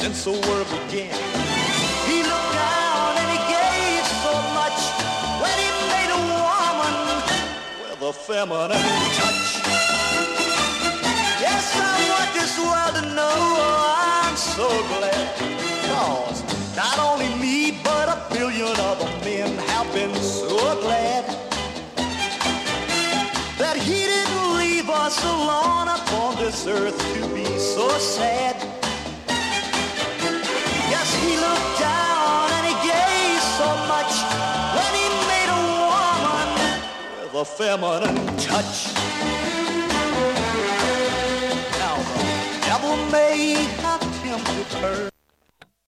since the world began. He looked down and he gave so much when he made a woman with a feminine touch. Yes, I want this world to know I'm so glad, 'cause not only me but a billion other men have been so glad that he didn't leave us alone upon this earth to be so sad. Yes, he looked down and he gave so much when he made a woman with a feminine touch. Now the devil may have tempted her,